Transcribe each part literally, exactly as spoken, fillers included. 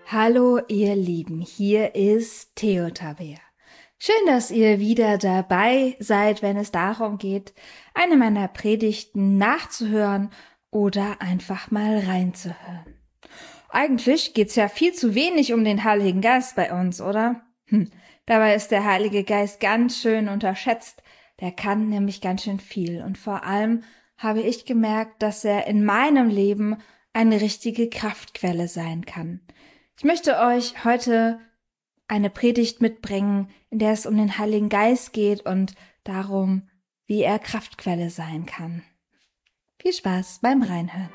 Hallo ihr Lieben, hier ist Theo Tabea. Schön, dass ihr wieder dabei seid, wenn es darum geht, eine meiner Predigten nachzuhören oder einfach mal reinzuhören. Eigentlich geht's ja viel zu wenig um den Heiligen Geist bei uns, oder? Hm. Dabei ist der Heilige Geist ganz schön unterschätzt. Der kann nämlich ganz schön viel. Und vor allem habe ich gemerkt, dass er in meinem Leben eine richtige Kraftquelle sein kann. Ich möchte euch heute eine Predigt mitbringen, in der es um den Heiligen Geist geht und darum, wie er Kraftquelle sein kann. Viel Spaß beim Reinhören.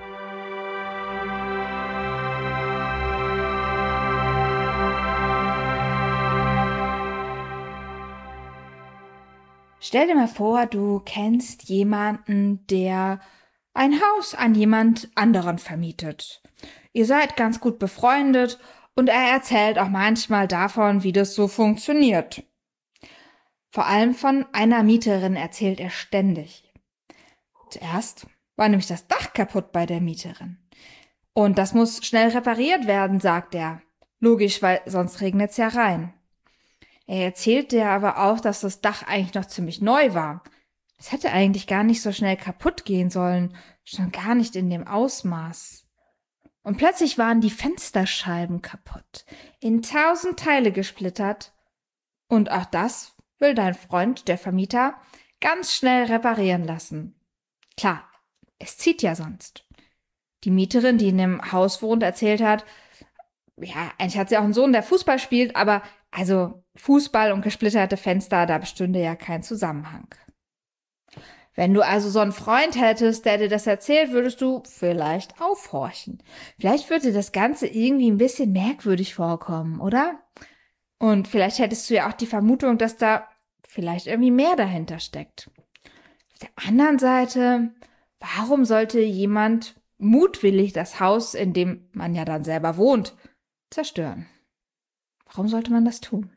Stell dir mal vor, du kennst jemanden, der ein Haus an jemand anderen vermietet. Ihr seid ganz gut befreundet und er erzählt auch manchmal davon, wie das so funktioniert. Vor allem von einer Mieterin erzählt er ständig. Zuerst war nämlich das Dach kaputt bei der Mieterin. Und das muss schnell repariert werden, sagt er. Logisch, weil sonst regnet's ja rein. Er erzählt dir aber auch, dass das Dach eigentlich noch ziemlich neu war. Es hätte eigentlich gar nicht so schnell kaputt gehen sollen, schon gar nicht in dem Ausmaß. Und plötzlich waren die Fensterscheiben kaputt, in tausend Teile gesplittert. Und auch das will dein Freund, der Vermieter, ganz schnell reparieren lassen. Klar, es zieht ja sonst. Die Mieterin, die in dem Haus wohnt, erzählt hat, ja, eigentlich hat sie auch einen Sohn, der Fußball spielt, aber also Fußball und gesplitterte Fenster, da bestünde ja kein Zusammenhang. Wenn du also so einen Freund hättest, der dir das erzählt, würdest du vielleicht aufhorchen. Vielleicht würde dir das Ganze irgendwie ein bisschen merkwürdig vorkommen, oder? Und vielleicht hättest du ja auch die Vermutung, dass da vielleicht irgendwie mehr dahinter steckt. Auf der anderen Seite, warum sollte jemand mutwillig das Haus, in dem man ja dann selber wohnt, zerstören? Warum sollte man das tun?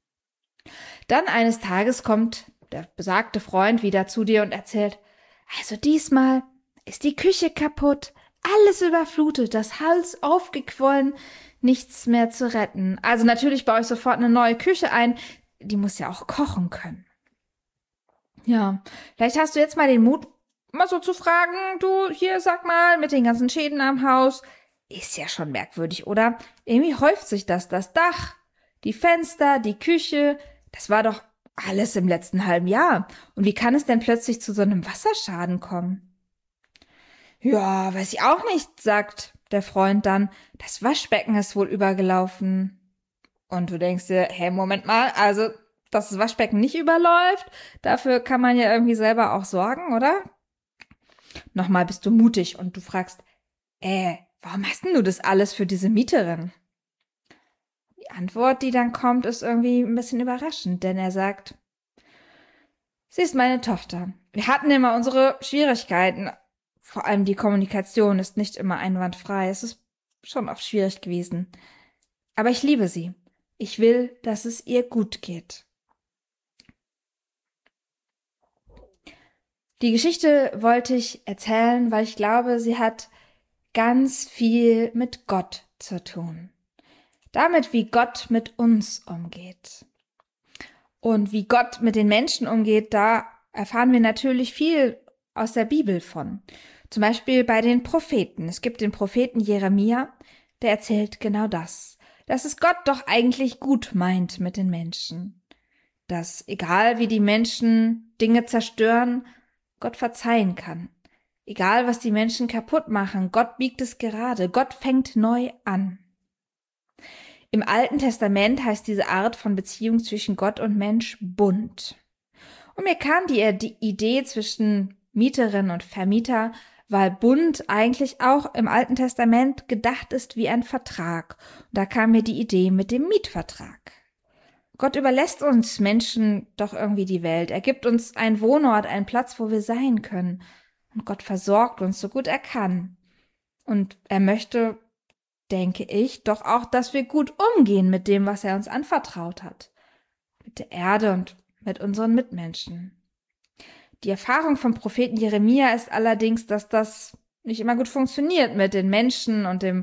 Dann eines Tages kommt der besagte Freund wieder zu dir und erzählt, also diesmal ist die Küche kaputt, alles überflutet, das Haus aufgequollen, nichts mehr zu retten. Also natürlich baue ich sofort eine neue Küche ein, die muss ja auch kochen können. Ja, vielleicht hast du jetzt mal den Mut, mal so zu fragen, du, hier, sag mal, mit den ganzen Schäden am Haus, ist ja schon merkwürdig, oder? Irgendwie häuft sich das, das Dach, die Fenster, die Küche, das war doch alles im letzten halben Jahr. Und wie kann es denn plötzlich zu so einem Wasserschaden kommen? Ja, weiß ich auch nicht, sagt der Freund dann. Das Waschbecken ist wohl übergelaufen. Und du denkst dir, hey, Moment mal, also, dass das Waschbecken nicht überläuft, dafür kann man ja irgendwie selber auch sorgen, oder? Nochmal bist du mutig und du fragst, äh, warum hast denn du das alles für diese Mieterin? Die Antwort, die dann kommt, ist irgendwie ein bisschen überraschend, denn er sagt, sie ist meine Tochter. Wir hatten immer unsere Schwierigkeiten. Vor allem die Kommunikation ist nicht immer einwandfrei. Es ist schon oft schwierig gewesen. Aber ich liebe sie. Ich will, dass es ihr gut geht. Die Geschichte wollte ich erzählen, weil ich glaube, sie hat ganz viel mit Gott zu tun. Damit, wie Gott mit uns umgeht. Und wie Gott mit den Menschen umgeht, da erfahren wir natürlich viel aus der Bibel von. Zum Beispiel bei den Propheten. Es gibt den Propheten Jeremia, der erzählt genau das. Dass es Gott doch eigentlich gut meint mit den Menschen. Dass, egal wie die Menschen Dinge zerstören, Gott verzeihen kann. Egal was die Menschen kaputt machen, Gott biegt es gerade. Gott fängt neu an. Im Alten Testament heißt diese Art von Beziehung zwischen Gott und Mensch Bund. Und mir kam die Idee zwischen Mieterin und Vermieter, weil Bund eigentlich auch im Alten Testament gedacht ist wie ein Vertrag. Und da kam mir die Idee mit dem Mietvertrag. Gott überlässt uns Menschen doch irgendwie die Welt. Er gibt uns einen Wohnort, einen Platz, wo wir sein können. Und Gott versorgt uns so gut er kann. Und er möchte, denke ich, doch auch, dass wir gut umgehen mit dem, was er uns anvertraut hat. Mit der Erde und mit unseren Mitmenschen. Die Erfahrung vom Propheten Jeremia ist allerdings, dass das nicht immer gut funktioniert mit den Menschen und dem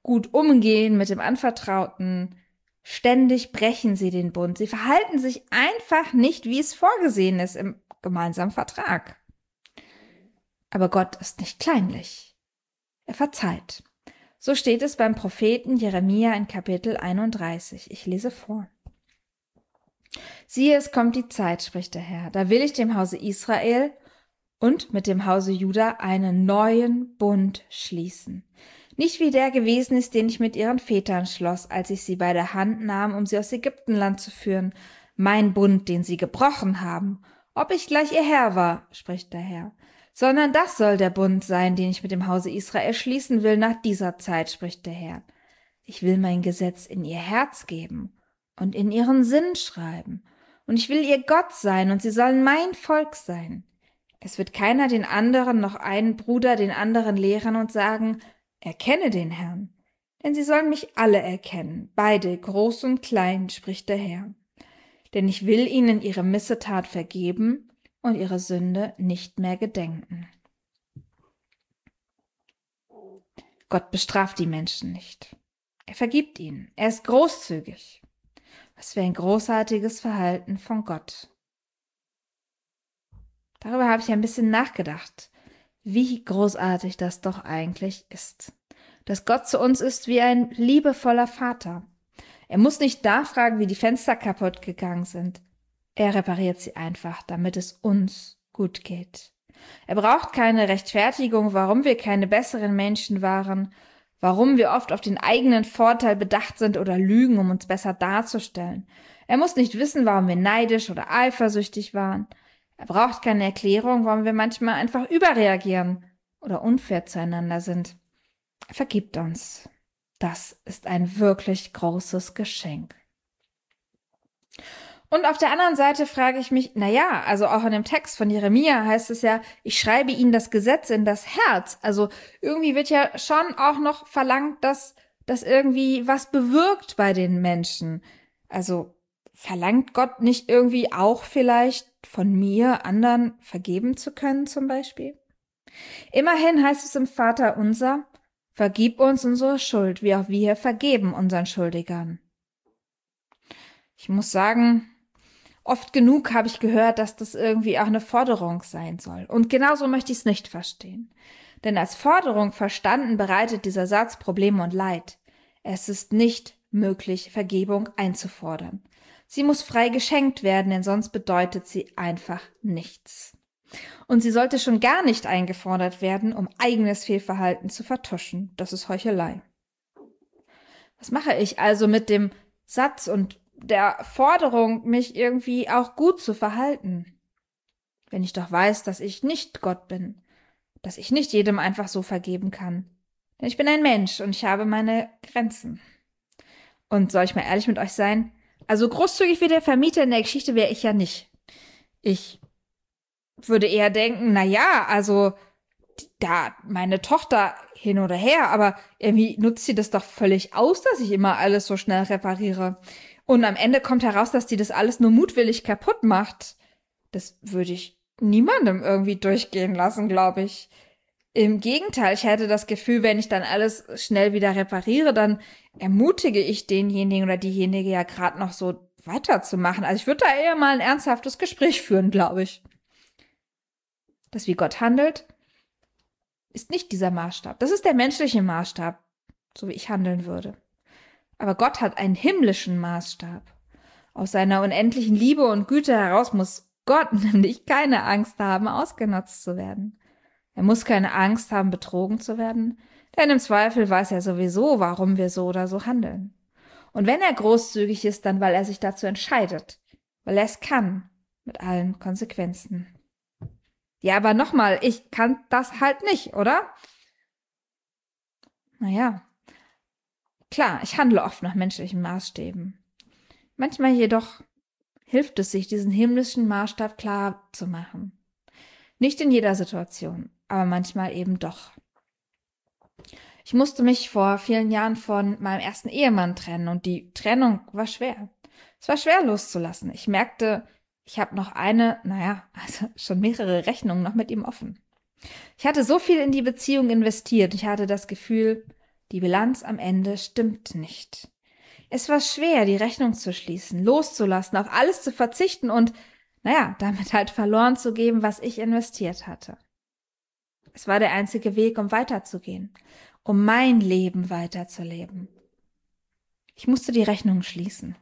gut umgehen mit dem Anvertrauten. Ständig brechen sie den Bund. Sie verhalten sich einfach nicht, wie es vorgesehen ist im gemeinsamen Vertrag. Aber Gott ist nicht kleinlich. Er verzeiht. So steht es beim Propheten Jeremia in Kapitel einunddreißig. Ich lese vor. Siehe, es kommt die Zeit, spricht der Herr, da will ich dem Hause Israel und mit dem Hause Juda einen neuen Bund schließen. Nicht wie der gewesen ist, den ich mit ihren Vätern schloss, als ich sie bei der Hand nahm, um sie aus Ägyptenland zu führen, mein Bund, den sie gebrochen haben, ob ich gleich ihr Herr war, spricht der Herr. Sondern das soll der Bund sein, den ich mit dem Hause Israel schließen will nach dieser Zeit, spricht der Herr. Ich will mein Gesetz in ihr Herz geben und in ihren Sinn schreiben, und ich will ihr Gott sein, und sie sollen mein Volk sein. Es wird keiner den anderen, noch einen Bruder den anderen lehren und sagen, erkenne den Herrn. Denn sie sollen mich alle erkennen, beide, groß und klein, spricht der Herr. Denn ich will ihnen ihre Missetat vergeben und ihre Sünde nicht mehr gedenken. Gott bestraft die Menschen nicht. Er vergibt ihnen. Er ist großzügig. Was für ein großartiges Verhalten von Gott. Darüber habe ich ein bisschen nachgedacht, wie großartig das doch eigentlich ist. Dass Gott zu uns ist wie ein liebevoller Vater. Er muss nicht nachfragen, wie die Fenster kaputt gegangen sind. Er repariert sie einfach, damit es uns gut geht. Er braucht keine Rechtfertigung, warum wir keine besseren Menschen waren, warum wir oft auf den eigenen Vorteil bedacht sind oder lügen, um uns besser darzustellen. Er muss nicht wissen, warum wir neidisch oder eifersüchtig waren. Er braucht keine Erklärung, warum wir manchmal einfach überreagieren oder unfair zueinander sind. Er vergibt uns. Das ist ein wirklich großes Geschenk. Und auf der anderen Seite frage ich mich, na ja, also auch in dem Text von Jeremia heißt es ja, ich schreibe ihnen das Gesetz in das Herz. Also irgendwie wird ja schon auch noch verlangt, dass das irgendwie was bewirkt bei den Menschen. Also verlangt Gott nicht irgendwie auch vielleicht von mir, anderen vergeben zu können zum Beispiel? Immerhin heißt es im Vater unser, vergib uns unsere Schuld, wie auch wir vergeben unseren Schuldigern. Ich muss sagen, oft genug habe ich gehört, dass das irgendwie auch eine Forderung sein soll. Und genauso möchte ich es nicht verstehen. Denn als Forderung verstanden bereitet dieser Satz Probleme und Leid. Es ist nicht möglich, Vergebung einzufordern. Sie muss frei geschenkt werden, denn sonst bedeutet sie einfach nichts. Und sie sollte schon gar nicht eingefordert werden, um eigenes Fehlverhalten zu vertuschen. Das ist Heuchelei. Was mache ich also mit dem Satz und der Forderung, mich irgendwie auch gut zu verhalten? Wenn ich doch weiß, dass ich nicht Gott bin, dass ich nicht jedem einfach so vergeben kann. Denn ich bin ein Mensch und ich habe meine Grenzen. Und soll ich mal ehrlich mit euch sein? Also großzügig wie der Vermieter in der Geschichte wäre ich ja nicht. Ich würde eher denken, na ja, also da meine Tochter hin oder her, aber irgendwie nutzt sie das doch völlig aus, dass ich immer alles so schnell repariere. Und am Ende kommt heraus, dass die das alles nur mutwillig kaputt macht. Das würde ich niemandem irgendwie durchgehen lassen, glaube ich. Im Gegenteil, ich hätte das Gefühl, wenn ich dann alles schnell wieder repariere, dann ermutige ich denjenigen oder diejenige ja gerade noch so weiterzumachen. Also ich würde da eher mal ein ernsthaftes Gespräch führen, glaube ich. Das, wie Gott handelt, ist nicht dieser Maßstab. Das ist der menschliche Maßstab, so wie ich handeln würde. Aber Gott hat einen himmlischen Maßstab. Aus seiner unendlichen Liebe und Güte heraus muss Gott nämlich keine Angst haben, ausgenutzt zu werden. Er muss keine Angst haben, betrogen zu werden, denn im Zweifel weiß er sowieso, warum wir so oder so handeln. Und wenn er großzügig ist, dann weil er sich dazu entscheidet, weil er es kann, mit allen Konsequenzen. Ja, aber nochmal, ich kann das halt nicht, oder? Naja, klar, ich handle oft nach menschlichen Maßstäben. Manchmal jedoch hilft es sich, diesen himmlischen Maßstab klar zu machen. Nicht in jeder Situation, aber manchmal eben doch. Ich musste mich vor vielen Jahren von meinem ersten Ehemann trennen und die Trennung war schwer. Es war schwer loszulassen. Ich merkte, ich habe noch eine, naja, also schon mehrere Rechnungen noch mit ihm offen. Ich hatte so viel in die Beziehung investiert. Ich hatte das Gefühl, Die Bilanz am Ende stimmt nicht. Es war schwer, die Rechnung zu schließen, loszulassen, auf alles zu verzichten und, naja, damit halt verloren zu geben, was ich investiert hatte. Es war der einzige Weg, um weiterzugehen, um mein Leben weiterzuleben. Ich musste die Rechnung schließen.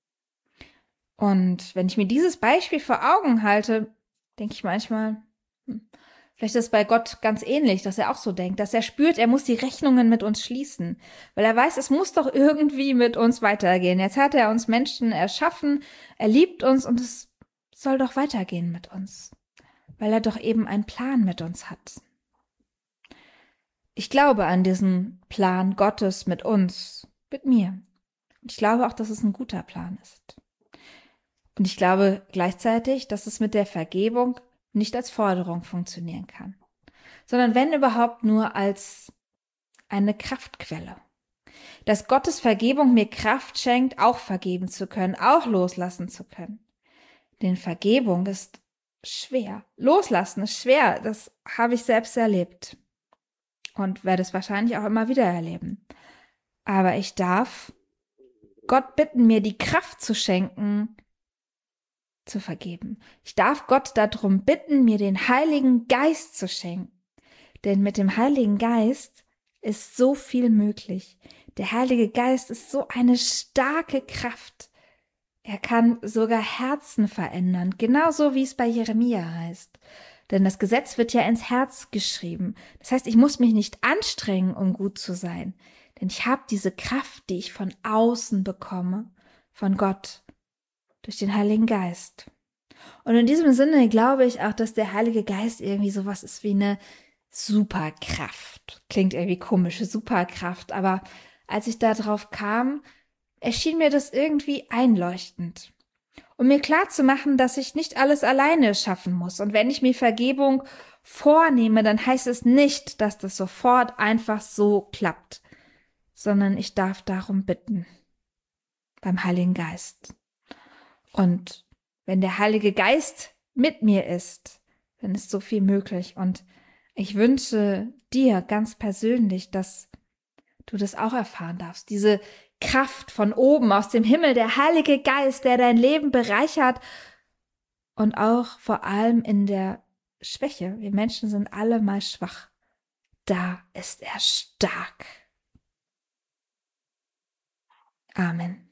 Und wenn ich mir dieses Beispiel vor Augen halte, denke ich manchmal, hm, vielleicht ist es bei Gott ganz ähnlich, dass er auch so denkt, dass er spürt, er muss die Rechnungen mit uns schließen, weil er weiß, es muss doch irgendwie mit uns weitergehen. Jetzt hat er uns Menschen erschaffen, er liebt uns und es soll doch weitergehen mit uns, weil er doch eben einen Plan mit uns hat. Ich glaube an diesen Plan Gottes mit uns, mit mir. Und ich glaube auch, dass es ein guter Plan ist. Und ich glaube gleichzeitig, dass es mit der Vergebung nicht als Forderung funktionieren kann, sondern wenn überhaupt nur als eine Kraftquelle. Dass Gottes Vergebung mir Kraft schenkt, auch vergeben zu können, auch loslassen zu können. Denn Vergebung ist schwer. Loslassen ist schwer, das habe ich selbst erlebt und werde es wahrscheinlich auch immer wieder erleben. Aber ich darf Gott bitten, mir die Kraft zu schenken, zu vergeben. Ich darf Gott darum bitten, mir den Heiligen Geist zu schenken. Denn mit dem Heiligen Geist ist so viel möglich. Der Heilige Geist ist so eine starke Kraft. Er kann sogar Herzen verändern, genauso wie es bei Jeremia heißt. Denn das Gesetz wird ja ins Herz geschrieben. Das heißt, ich muss mich nicht anstrengen, um gut zu sein. Denn ich habe diese Kraft, die ich von außen bekomme, von Gott, durch den Heiligen Geist. Und in diesem Sinne glaube ich auch, dass der Heilige Geist irgendwie sowas ist wie eine Superkraft. Klingt irgendwie komisch, Superkraft, aber als ich da drauf kam, erschien mir das irgendwie einleuchtend. Um mir klarzumachen, dass ich nicht alles alleine schaffen muss. Und wenn ich mir Vergebung vornehme, dann heißt es nicht, dass das sofort einfach so klappt, sondern ich darf darum bitten, beim Heiligen Geist. Und wenn der Heilige Geist mit mir ist, dann ist so viel möglich. Und ich wünsche dir ganz persönlich, dass du das auch erfahren darfst. Diese Kraft von oben aus dem Himmel, der Heilige Geist, der dein Leben bereichert und auch vor allem in der Schwäche. Wir Menschen sind alle mal schwach. Da ist er stark. Amen.